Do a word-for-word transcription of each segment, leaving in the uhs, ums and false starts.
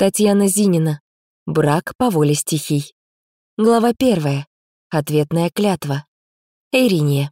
Татьяна Зинина. Брак по воле стихий. Глава первая. Ответная клятва. Эйриния.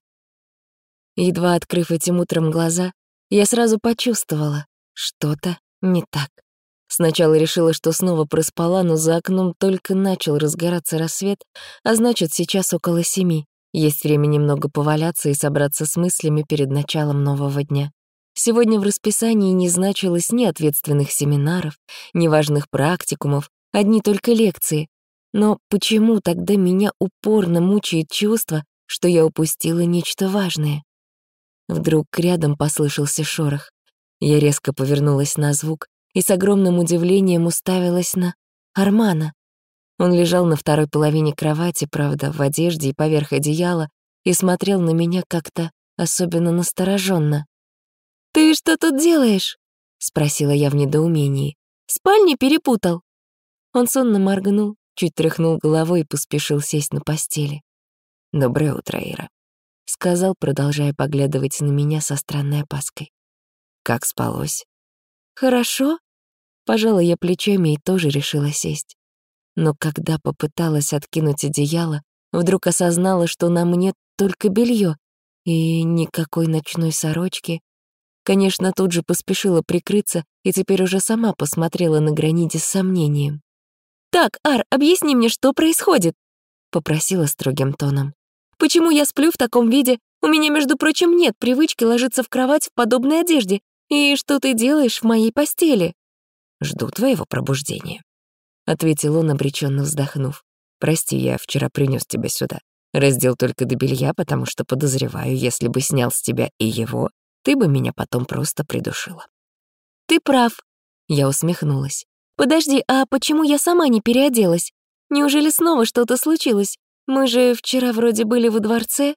Едва открыв этим утром глаза, я сразу почувствовала, что-то не так. Сначала решила, что снова проспала, но за окном только начал разгораться рассвет, а значит, сейчас около семи. Есть время немного поваляться и собраться с мыслями перед началом нового дня. Сегодня в расписании не значилось ни ответственных семинаров, ни важных практикумов, одни только лекции. Но почему тогда меня упорно мучает чувство, что я упустила нечто важное? Вдруг рядом послышался шорох. Я резко повернулась на звук и с огромным удивлением уставилась на Армана. Он лежал на второй половине кровати, правда, в одежде и поверх одеяла, и смотрел на меня как-то особенно настороженно. «Ты что тут делаешь?» — спросила я в недоумении. «В спальне перепутал?» Он сонно моргнул, чуть тряхнул головой и поспешил сесть на постели. «Доброе утро, Ира», — сказал, продолжая поглядывать на меня со странной опаской. «Как спалось?» «Хорошо», — пожала я плечами и тоже решила сесть. Но когда попыталась откинуть одеяло, вдруг осознала, что на мне только белье и никакой ночной сорочки. Конечно, тут же поспешила прикрыться и теперь уже сама посмотрела на Граниде с сомнением. «Так, Ар, объясни мне, что происходит?» — попросила строгим тоном. «Почему я сплю в таком виде? У меня, между прочим, нет привычки ложиться в кровать в подобной одежде. И что ты делаешь в моей постели?» «Жду твоего пробуждения», — ответил он, обреченно вздохнув. «Прости, я вчера принес тебя сюда. Раздел только до белья, потому что подозреваю, если бы снял с тебя и его, ты бы меня потом просто придушила». «Ты прав», — я усмехнулась. «Подожди, а почему я сама не переоделась? Неужели снова что-то случилось? Мы же вчера вроде были во дворце».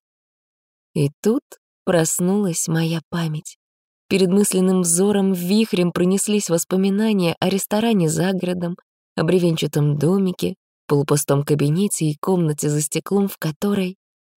И тут проснулась моя память. Перед мысленным взором вихрем пронеслись воспоминания о ресторане за городом, о бревенчатом домике, полупустом кабинете и комнате за стеклом, в которой...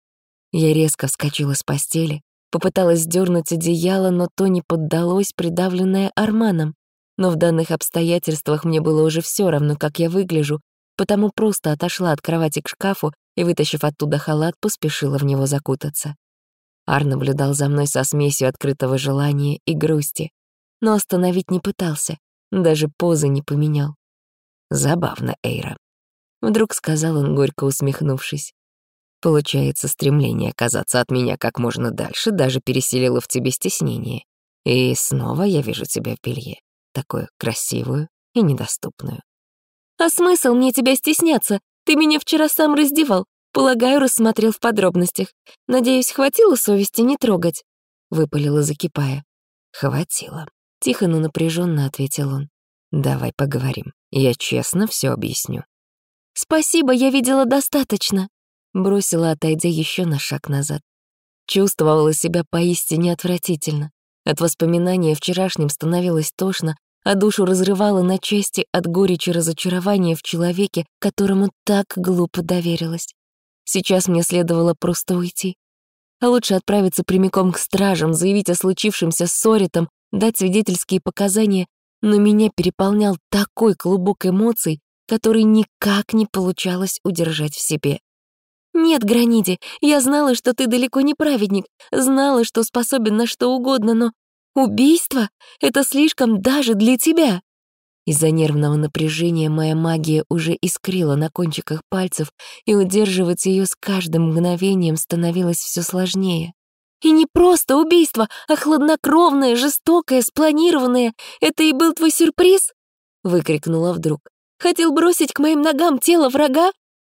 Я резко вскочила с постели, попыталась сдернуть одеяло, но то не поддалось, придавленное Арманом. Но в данных обстоятельствах мне было уже все равно, как я выгляжу, потому просто отошла от кровати к шкафу и, вытащив оттуда халат, поспешила в него закутаться. Ар наблюдал за мной со смесью открытого желания и грусти, но остановить не пытался, даже позы не поменял. «Забавно, Эйра», — вдруг сказал он, горько усмехнувшись. «Получается, стремление оказаться от меня как можно дальше даже переселило в тебе стеснение. И снова я вижу тебя в белье, такую красивую и недоступную». «А смысл мне тебя стесняться? Ты меня вчера сам раздевал. Полагаю, рассмотрел в подробностях. Надеюсь, хватило совести не трогать?» — выпалила, закипая. «Хватило», — тихо, но напряженно ответил он. «Давай поговорим. Я честно все объясню». «Спасибо, я видела достаточно», — бросила, отойдя еще на шаг назад. Чувствовала себя поистине отвратительно. От воспоминания о вчерашнем становилось тошно, а душу разрывало на части от горечи разочарования в человеке, которому так глупо доверилась. Сейчас мне следовало просто уйти. А лучше отправиться прямиком к стражам, заявить о случившемся с Соритом, дать свидетельские показания, но меня переполнял такой клубок эмоций, который никак не получалось удержать в себе. «Нет, Граниде, я знала, что ты далеко не праведник, знала, что способен на что угодно, но убийство — это слишком даже для тебя». Из-за нервного напряжения моя магия уже искрила на кончиках пальцев, и удерживать ее с каждым мгновением становилось все сложнее. «И не просто убийство, а хладнокровное, жестокое, спланированное. Это и был твой сюрприз?» — выкрикнула вдруг. «Хотел бросить к моим ногам тело врага?»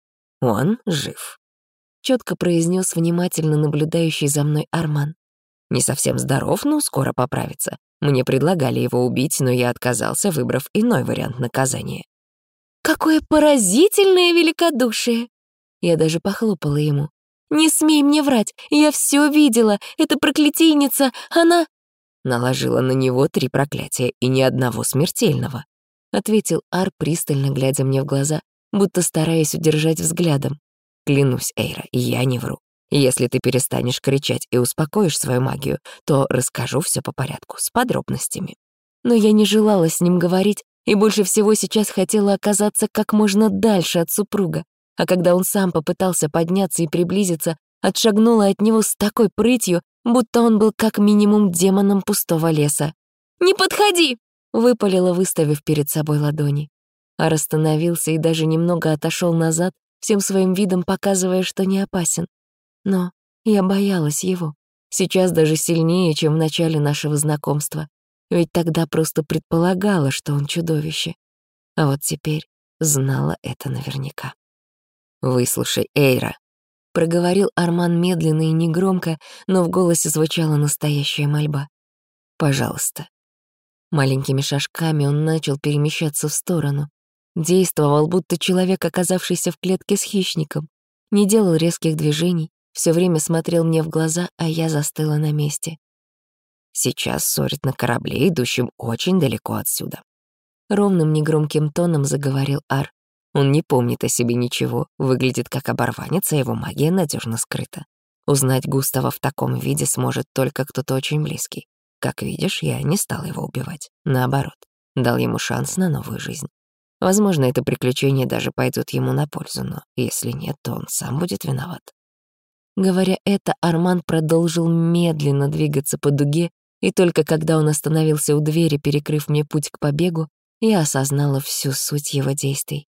«Он жив», — четко произнес внимательно наблюдающий за мной Арман. «Не совсем здоров, но скоро поправится. Мне предлагали его убить, но я отказался, выбрав иной вариант наказания». «Какое поразительное великодушие!» Я даже похлопала ему. «Не смей мне врать, я все видела. Эта проклятийница, она...» «Наложила на него три проклятия и ни одного смертельного», — ответил Ар, пристально глядя мне в глаза, будто стараясь удержать взглядом. «Клянусь, Эйра, я не вру. Если ты перестанешь кричать и успокоишь свою магию, то расскажу все по порядку, с подробностями». Но я не желала с ним говорить и больше всего сейчас хотела оказаться как можно дальше от супруга, а когда он сам попытался подняться и приблизиться, отшагнула от него с такой прытью, будто он был как минимум демоном пустого леса. «Не подходи!» — выпалила, выставив перед собой ладони. Ар остановился и даже немного отошел назад, всем своим видом показывая, что не опасен. Но я боялась его. Сейчас даже сильнее, чем в начале нашего знакомства. Ведь тогда просто предполагала, что он чудовище. А вот теперь знала это наверняка. «Выслушай, Эйра», — проговорил Арман медленно и негромко, но в голосе звучала настоящая мольба. «Пожалуйста». Маленькими шажками он начал перемещаться в сторону. Действовал, будто человек, оказавшийся в клетке с хищником. Не делал резких движений, все время смотрел мне в глаза, а я застыла на месте. «Сейчас ссорит на корабле, идущем очень далеко отсюда». Ровным негромким тоном заговорил Ар. Он не помнит о себе ничего, выглядит как оборванец, а его магия надежно скрыта. Узнать Густава в таком виде сможет только кто-то очень близкий. Как видишь, я не стал его убивать. Наоборот, дал ему шанс на новую жизнь. Возможно, это приключение даже пойдет ему на пользу, но если нет, то он сам будет виноват. Говоря это, Арман продолжил медленно двигаться по дуге, и только когда он остановился у двери, перекрыв мне путь к побегу, я осознала всю суть его действий.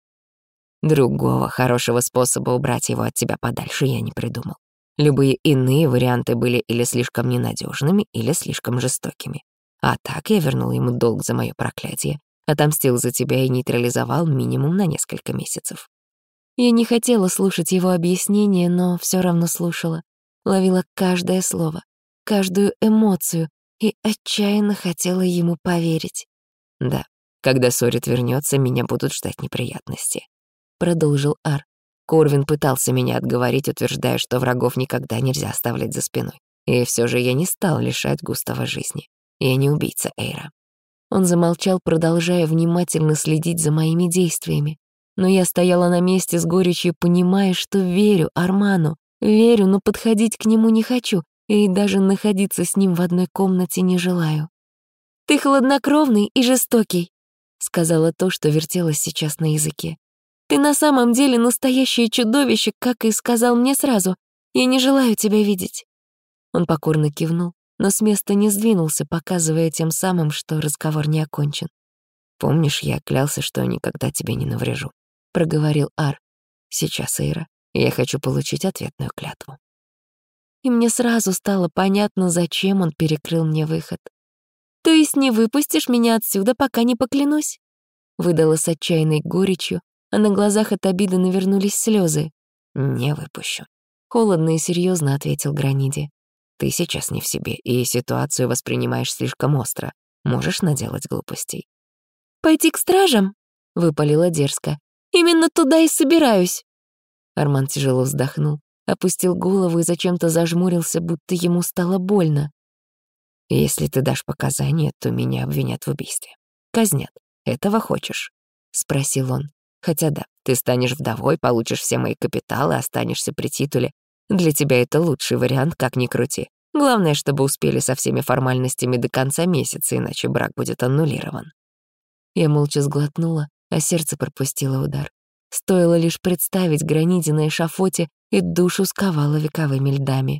Другого хорошего способа убрать его от тебя подальше я не придумал. Любые иные варианты были или слишком ненадежными, или слишком жестокими. А так я вернул ему долг за мое проклятие, отомстил за тебя и нейтрализовал минимум на несколько месяцев. Я не хотела слушать его объяснения, но все равно слушала. Ловила каждое слово, каждую эмоцию и отчаянно хотела ему поверить. «Да, когда Сорит вернется, меня будут ждать неприятности», — продолжил Ар. Корвин пытался меня отговорить, утверждая, что врагов никогда нельзя оставлять за спиной. И все же я не стал лишать Густава жизни. Я не убийца, Эйра. Он замолчал, продолжая внимательно следить за моими действиями. Но я стояла на месте с горечью, понимая, что верю Арману. Верю, но подходить к нему не хочу, и даже находиться с ним в одной комнате не желаю. «Ты хладнокровный и жестокий», — сказала то, что вертелось сейчас на языке. «Ты на самом деле настоящее чудовище, как и сказал мне сразу. Я не желаю тебя видеть». Он покорно кивнул, но с места не сдвинулся, показывая тем самым, что разговор не окончен. «Помнишь, я клялся, что никогда тебе не наврежу?» — проговорил Ар. «Сейчас, Эйра, я хочу получить ответную клятву». И мне сразу стало понятно, зачем он перекрыл мне выход. «То есть не выпустишь меня отсюда, пока не поклянусь?» Выдала с отчаянной горечью, а на глазах от обиды навернулись слезы. «Не выпущу», — холодно и серьезно ответил Граниди. «Ты сейчас не в себе, и ситуацию воспринимаешь слишком остро. Можешь наделать глупостей». «Пойти к стражам?» — выпалила дерзко. «Именно туда и собираюсь». Арман тяжело вздохнул, опустил голову и зачем-то зажмурился, будто ему стало больно. «Если ты дашь показания, то меня обвинят в убийстве. Казнят. Этого хочешь?» — спросил он. «Хотя да, ты станешь вдовой, получишь все мои капиталы, останешься при титуле. Для тебя это лучший вариант, как ни крути. Главное, чтобы успели со всеми формальностями до конца месяца, иначе брак будет аннулирован». Я молча сглотнула, а сердце пропустило удар. Стоило лишь представить Граниди на эшафоте, и душу сковало вековыми льдами.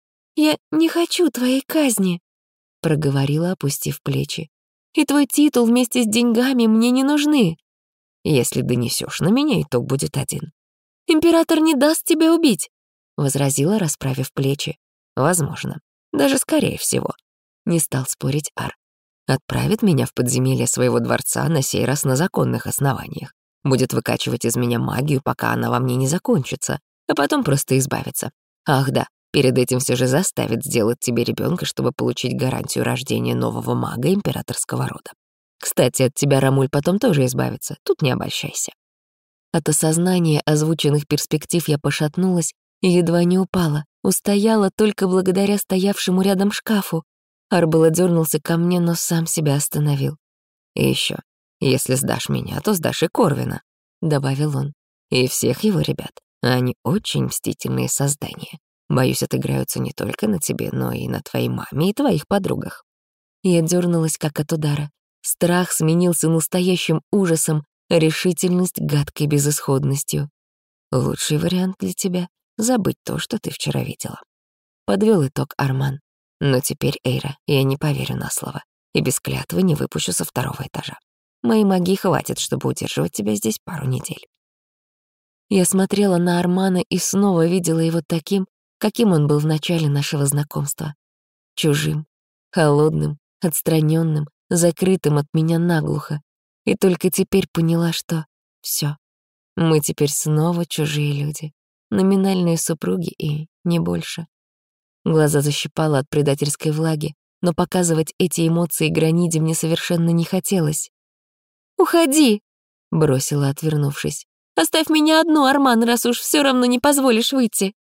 «Я не хочу твоей казни», — проговорила, опустив плечи. «И твой титул вместе с деньгами мне не нужны». «Если донесешь на меня, итог будет один». «Император не даст тебя убить», — возразила, расправив плечи. «Возможно. Даже скорее всего». Не стал спорить Ар. «Отправит меня в подземелье своего дворца, на сей раз на законных основаниях. Будет выкачивать из меня магию, пока она во мне не закончится, а потом просто избавиться. Ах да, перед этим все же заставит сделать тебе ребенка, чтобы получить гарантию рождения нового мага императорского рода. Кстати, от тебя Рамуль потом тоже избавится, тут не обольщайся». От осознания озвученных перспектив я пошатнулась и едва не упала, устояла только благодаря стоявшему рядом шкафу. Ар было дернулся ко мне, но сам себя остановил. «И еще, если сдашь меня, то сдашь и Корвина», — добавил он. «И всех его ребят. Они очень мстительные создания. Боюсь, отыграются не только на тебе, но и на твоей маме и твоих подругах». Я дернулась как от удара. Страх сменился настоящим ужасом, решительность — гадкой безысходностью. Лучший вариант для тебя — забыть то, что ты вчера видела. Подвел итог Арман. Но теперь, Эйра, я не поверю на слово и без клятвы не выпущу со второго этажа. Моей магии хватит, чтобы удерживать тебя здесь пару недель. Я смотрела на Армана и снова видела его таким, каким он был в начале нашего знакомства. Чужим, холодным, отстраненным, закрытым от меня наглухо. И только теперь поняла, что все, мы теперь снова чужие люди, номинальные супруги и не больше. Глаза защипало от предательской влаги, но показывать эти эмоции Граниде мне совершенно не хотелось. «Уходи!» — бросила, отвернувшись. «Оставь меня одну, Арман, раз уж все равно не позволишь выйти!»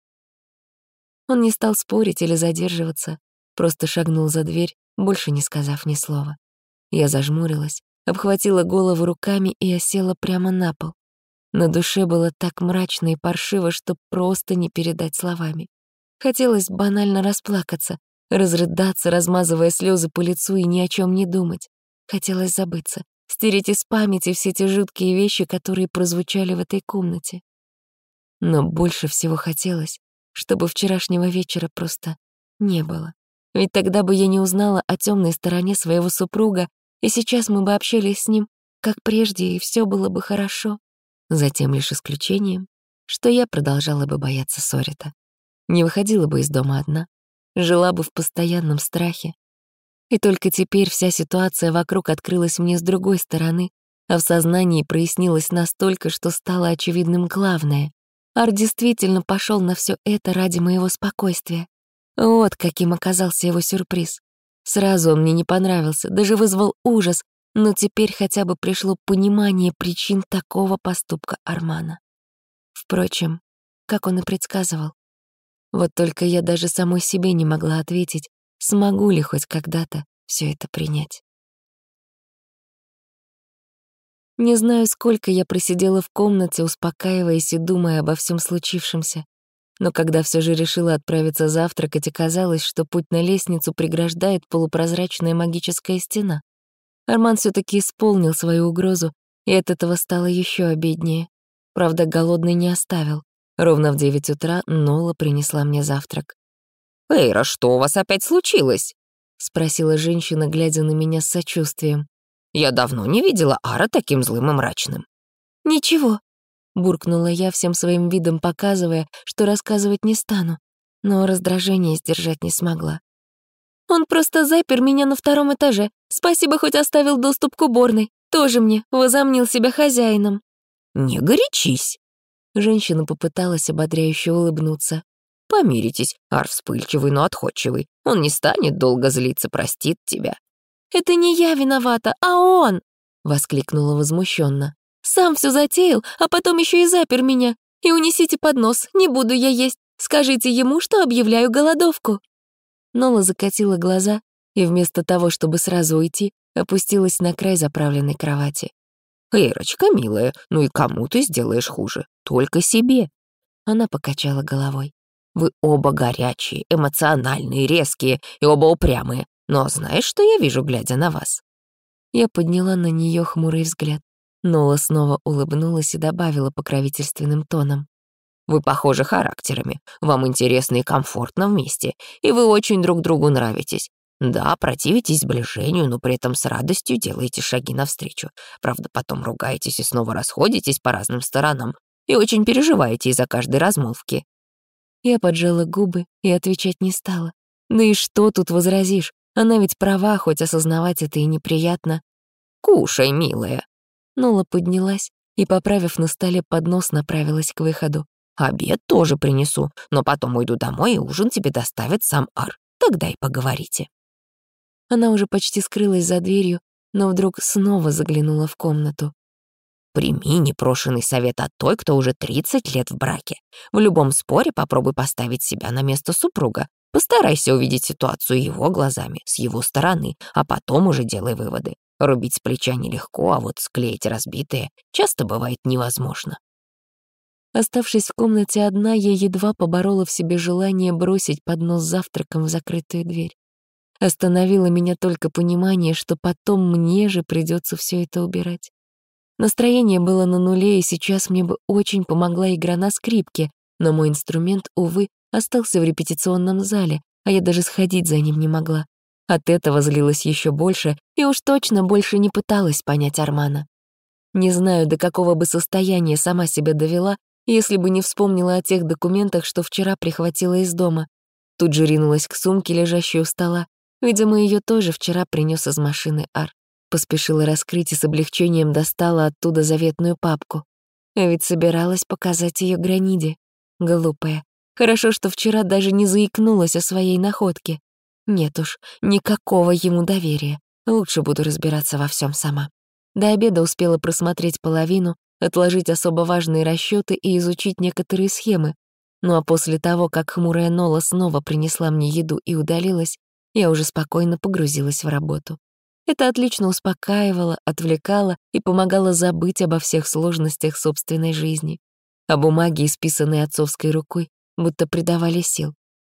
Он не стал спорить или задерживаться, просто шагнул за дверь, больше не сказав ни слова. Я зажмурилась, обхватила голову руками и осела прямо на пол. На душе было так мрачно и паршиво, что просто не передать словами. Хотелось банально расплакаться, разрыдаться, размазывая слезы по лицу и ни о чем не думать. Хотелось забыться, стереть из памяти все те жуткие вещи, которые прозвучали в этой комнате. Но больше всего хотелось, чтобы вчерашнего вечера просто не было. Ведь тогда бы я не узнала о темной стороне своего супруга, и сейчас мы бы общались с ним, как прежде, и все было бы хорошо. За тем лишь исключением, что я продолжала бы бояться Сорита. Не выходила бы из дома одна, жила бы в постоянном страхе. И только теперь вся ситуация вокруг открылась мне с другой стороны, а в сознании прояснилось настолько, что стало очевидным главное. Ар действительно пошел на все это ради моего спокойствия. Вот каким оказался его сюрприз. Сразу он мне не понравился, даже вызвал ужас, но теперь хотя бы пришло понимание причин такого поступка Армана. Впрочем, как он и предсказывал. Вот только я даже самой себе не могла ответить, смогу ли хоть когда-то все это принять. Не знаю, сколько я просидела в комнате, успокаиваясь и думая обо всем случившемся. Но когда все же решила отправиться завтракать, оказалось, что путь на лестницу преграждает полупрозрачная магическая стена. Арман все таки исполнил свою угрозу, и от этого стало еще обиднее. Правда, голодный не оставил. Ровно в девять утра Нола принесла мне завтрак. «Эйра, что у вас опять случилось?» — спросила женщина, глядя на меня с сочувствием. «Я давно не видела Ара таким злым и мрачным». «Ничего», — буркнула я, всем своим видом показывая, что рассказывать не стану, но раздражение сдержать не смогла. «Он просто запер меня на втором этаже. Спасибо, хоть оставил доступ к уборной. Тоже мне возомнил себя хозяином». «Не горячись». Женщина попыталась ободряюще улыбнуться. «Помиритесь, Ар вспыльчивый, но отходчивый. Он не станет долго злиться, простит тебя». «Это не я виновата, а он!» — воскликнула возмущенно. «Сам все затеял, а потом еще и запер меня. И унесите поднос, не буду я есть. Скажите ему, что объявляю голодовку». Нола закатила глаза и вместо того, чтобы сразу уйти, опустилась на край заправленной кровати. «Эйрочка, милая, ну и кому ты сделаешь хуже? Только себе». Она покачала головой. «Вы оба горячие, эмоциональные, резкие и оба упрямые. Но знаешь, что я вижу, глядя на вас?» Я подняла на нее хмурый взгляд. Нола снова улыбнулась и добавила покровительственным тоном. «Вы похожи характерами, вам интересно и комфортно вместе, и вы очень друг другу нравитесь. Да, противитесь сближению, но при этом с радостью делаете шаги навстречу. Правда, потом ругаетесь и снова расходитесь по разным сторонам и очень переживаете из-за каждой размолвки». Я поджала губы и отвечать не стала. Да и что тут возразишь? Она ведь права, хоть осознавать это и неприятно. «Кушай, милая». Нола поднялась и, поправив на столе поднос, направилась к выходу. «Обед тоже принесу, но потом уйду домой, и ужин тебе доставит сам Ар. Тогда и поговорите». Она уже почти скрылась за дверью, но вдруг снова заглянула в комнату. «Прими непрошенный совет от той, кто уже тридцать лет в браке. В любом споре попробуй поставить себя на место супруга. Постарайся увидеть ситуацию его глазами, с его стороны, а потом уже делай выводы. Рубить с плеча нелегко, а вот склеить разбитые часто бывает невозможно». Оставшись в комнате одна, я едва поборола в себе желание бросить поднос с завтраком в закрытую дверь. Остановило меня только понимание, что потом мне же придется все это убирать. Настроение было на нуле, и сейчас мне бы очень помогла игра на скрипке, но мой инструмент, увы, остался в репетиционном зале, а я даже сходить за ним не могла. От этого злилась еще больше и уж точно больше не пыталась понять Армана. Не знаю, до какого бы состояния сама себя довела, если бы не вспомнила о тех документах, что вчера прихватила из дома. Тут же ринулась к сумке, лежащей у стола. Видимо, ее тоже вчера принес из машины Ар. Поспешила раскрыть и с облегчением достала оттуда заветную папку. А ведь собиралась показать ее Граниде. Глупая. Хорошо, что вчера даже не заикнулась о своей находке. Нет уж, никакого ему доверия. Лучше буду разбираться во всем сама. До обеда успела просмотреть половину, отложить особо важные расчеты и изучить некоторые схемы. Ну а после того, как хмурая Нола снова принесла мне еду и удалилась, я уже спокойно погрузилась в работу. Это отлично успокаивало, отвлекало и помогало забыть обо всех сложностях собственной жизни. А бумаги, исписанные отцовской рукой, будто придавали сил.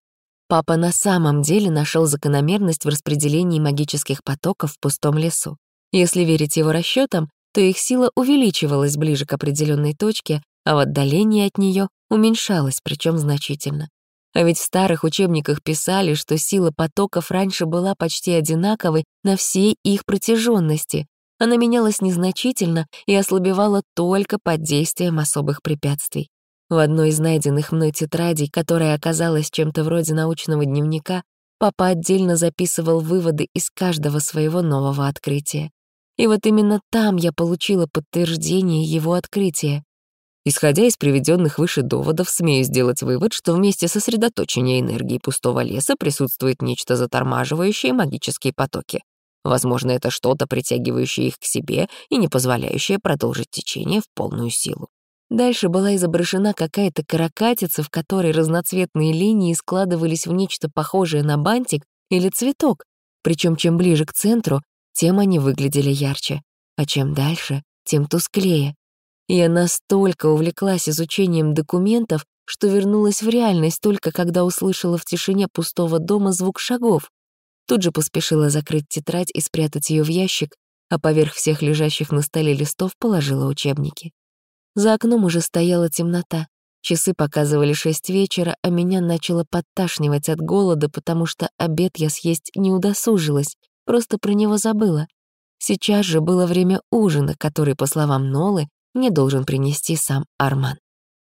Папа на самом деле нашел закономерность в распределении магических потоков в пустом лесу. Если верить его расчетам, то их сила увеличивалась ближе к определенной точке, а в отдалении от нее уменьшалась, причем значительно. А ведь в старых учебниках писали, что сила потоков раньше была почти одинаковой на всей их протяженности. Она менялась незначительно и ослабевала только под действием особых препятствий. В одной из найденных мной тетрадей, которая оказалась чем-то вроде научного дневника, папа отдельно записывал выводы из каждого своего нового открытия. И вот именно там я получила подтверждение его открытия. Исходя из приведенных выше доводов, смею сделать вывод, что в месте сосредоточения энергии пустого леса присутствует нечто затормаживающее магические потоки. Возможно, это что-то, притягивающее их к себе и не позволяющее продолжить течение в полную силу. Дальше была изображена какая-то каракатица, в которой разноцветные линии складывались в нечто похожее на бантик или цветок, причем чем ближе к центру, тем они выглядели ярче, а чем дальше, тем тусклее. Я настолько увлеклась изучением документов, что вернулась в реальность только когда услышала в тишине пустого дома звук шагов. Тут же поспешила закрыть тетрадь и спрятать ее в ящик, а поверх всех лежащих на столе листов положила учебники. За окном уже стояла темнота. Часы показывали шесть вечера, а меня начало подташнивать от голода, потому что обед я съесть не удосужилась, просто про него забыла. Сейчас же было время ужина, который, по словам Нолы, мне должен принести сам Арман.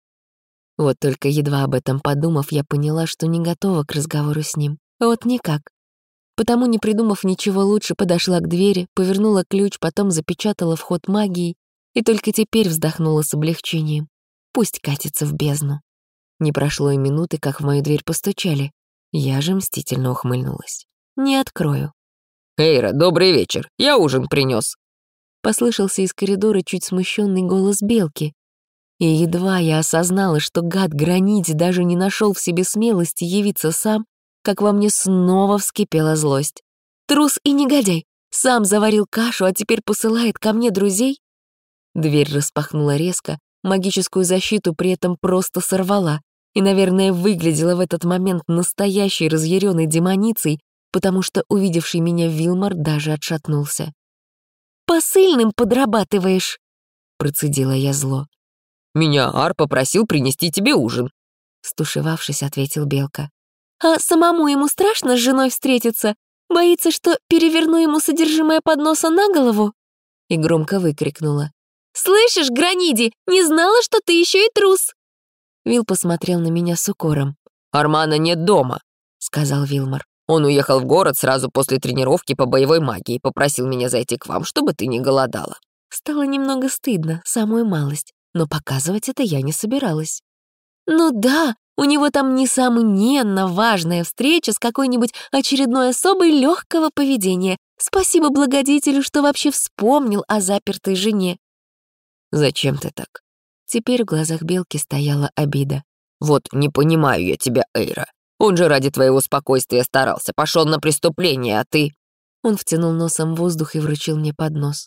Вот только едва об этом подумав, я поняла, что не готова к разговору с ним. Вот никак. Потому, не придумав ничего лучше, подошла к двери, повернула ключ, потом запечатала вход магией и только теперь вздохнула с облегчением. Пусть катится в бездну. Не прошло и минуты, как в мою дверь постучали. Я же мстительно ухмыльнулась. Не открою. «Эйра, добрый вечер. Я ужин принес. Послышался из коридора чуть смущенный голос Белки. И едва я осознала, что гад Граниде даже не нашел в себе смелости явиться сам, как во мне снова вскипела злость. Трус и негодяй! Сам заварил кашу, а теперь посылает ко мне друзей? Дверь распахнула резко, магическую защиту при этом просто сорвала и, наверное, выглядела в этот момент настоящей разъяренной демоницей, потому что увидевший меня Вилмар даже отшатнулся. «Посыльным подрабатываешь», — процедила я зло. «Меня Ар попросил принести тебе ужин», — стушевавшись, ответил Белка. «А самому ему страшно с женой встретиться? Боится, что переверну ему содержимое подноса на голову?» И громко выкрикнула. «Слышишь, Граниди, не знала, что ты еще и трус!» Вил посмотрел на меня с укором. «Армана нет дома», — сказал Вилмар. «Он уехал в город сразу после тренировки по боевой магии и попросил меня зайти к вам, чтобы ты не голодала». Стало немного стыдно, самую малость, но показывать это я не собиралась. «Ну да, у него там, несомненно, важная встреча с какой-нибудь очередной особой легкого поведения. Спасибо благодетелю, что вообще вспомнил о запертой жене». «Зачем ты так?» Теперь в глазах Белки стояла обида. «Вот не понимаю я тебя, Эйра. Он же ради твоего спокойствия старался, пошел на преступление, а ты...» Он втянул носом воздух и вручил мне поднос.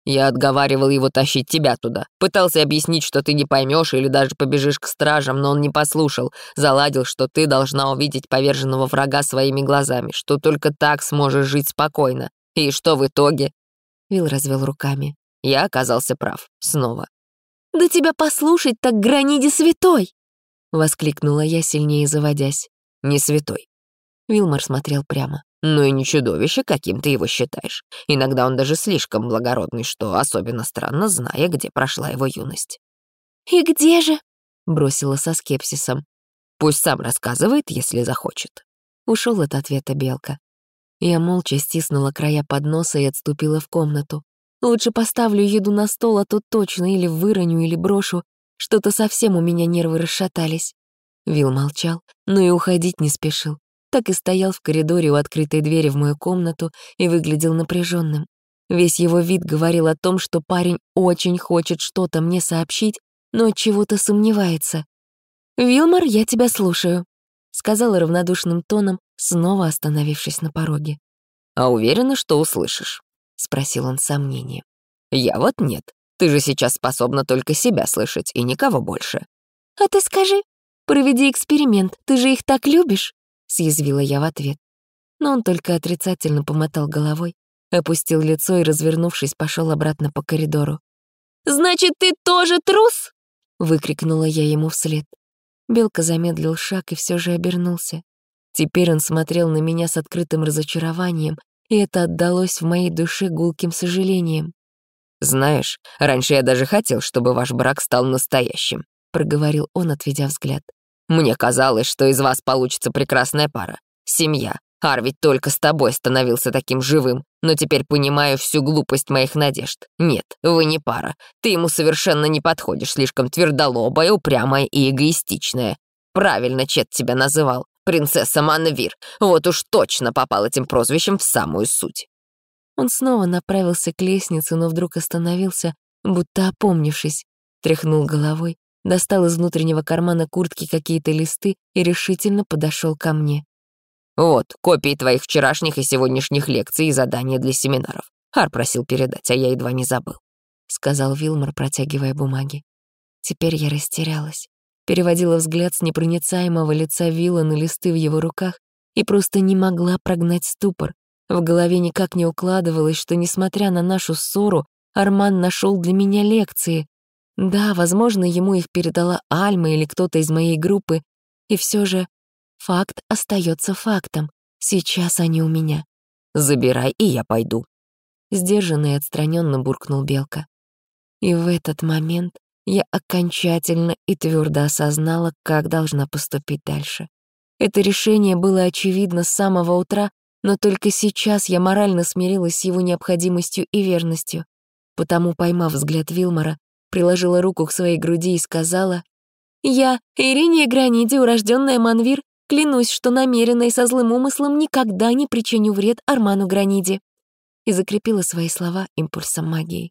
Я отговаривал его тащить тебя туда. Пытался объяснить, что ты не поймешь или даже побежишь к стражам, но он не послушал. Заладил, что ты должна увидеть поверженного врага своими глазами, что только так сможешь жить спокойно. И что в итоге?» Вилл развел руками. Я оказался прав. Снова. «Да тебя послушать, так Граниди святой!» — воскликнула я, сильнее заводясь. «Не святой». Вилмар смотрел прямо. «Ну и не чудовище, каким ты его считаешь. Иногда он даже слишком благородный, что особенно странно, зная, где прошла его юность». «И где же?» — бросила со скепсисом. «Пусть сам рассказывает, если захочет». Ушел от ответа Белка. Я молча стиснула края подноса и отступила в комнату. Лучше поставлю еду на стол, а то точно или выроню, или брошу. Что-то совсем у меня нервы расшатались. Вилл молчал, но и уходить не спешил. Так и стоял в коридоре у открытой двери в мою комнату и выглядел напряженным. Весь его вид говорил о том, что парень очень хочет что-то мне сообщить, но от чего-то сомневается. «Вилмар, я тебя слушаю», — сказала равнодушным тоном, снова остановившись на пороге. «А уверена, что услышишь?» — спросил он с сомнением. «Я вот нет. Ты же сейчас способна только себя слышать и никого больше». «А ты скажи, проведи эксперимент, ты же их так любишь?» — съязвила я в ответ. Но он только отрицательно помотал головой, опустил лицо и, развернувшись, пошел обратно по коридору. «Значит, ты тоже трус?» — выкрикнула я ему вслед. Белка замедлил шаг и все же обернулся. Теперь он смотрел на меня с открытым разочарованием, и это отдалось в моей душе гулким сожалением. «Знаешь, раньше я даже хотел, чтобы ваш брак стал настоящим», — проговорил он, отведя взгляд. «Мне казалось, что из вас получится прекрасная пара. Семья. Ар ведь только с тобой становился таким живым, но теперь понимаю всю глупость моих надежд. Нет, вы не пара. Ты ему совершенно не подходишь, слишком твердолобая, упрямая и эгоистичная. Правильно Чет тебя называл. Принцесса Манвир. Вот уж точно попал этим прозвищем в самую суть». Он снова направился к лестнице, но вдруг остановился, будто опомнившись, тряхнул головой, достал из внутреннего кармана куртки какие-то листы и решительно подошел ко мне. «Вот, копии твоих вчерашних и сегодняшних лекций и задания для семинаров. Ар просил передать, а я едва не забыл», — сказал Вилмар, протягивая бумаги. Теперь я растерялась, переводила взгляд с непроницаемого лица Вилла на листы в его руках и просто не могла прогнать ступор. В голове никак не укладывалось, что, несмотря на нашу ссору, Арман нашел для меня лекции. Да, возможно, ему их передала Альма или кто-то из моей группы, и все же факт остается фактом. Сейчас они у меня. «Забирай, и я пойду», — сдержанно и отстраненно буркнул Белка. И в этот момент я окончательно и твердо осознала, как должна поступить дальше. Это решение было очевидно с самого утра, но только сейчас я морально смирилась с его необходимостью и верностью. Потому, поймав взгляд Вилмара, приложила руку к своей груди и сказала: «Я, Ириния Граниди, урожденная Манвир, клянусь, что намеренно и со злым умыслом никогда не причиню вред Арману Граниди», и закрепила свои слова импульсом магии.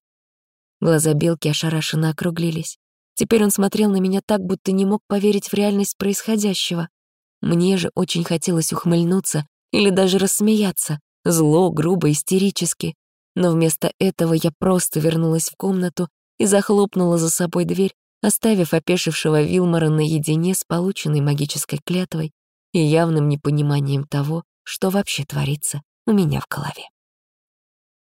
Глаза Белки ошарашенно округлились. Теперь он смотрел на меня так, будто не мог поверить в реальность происходящего. Мне же очень хотелось ухмыльнуться или даже рассмеяться, зло, грубо, истерически. Но вместо этого я просто вернулась в комнату и захлопнула за собой дверь, оставив опешившего Вилмара наедине с полученной магической клятвой и явным непониманием того, что вообще творится у меня в голове.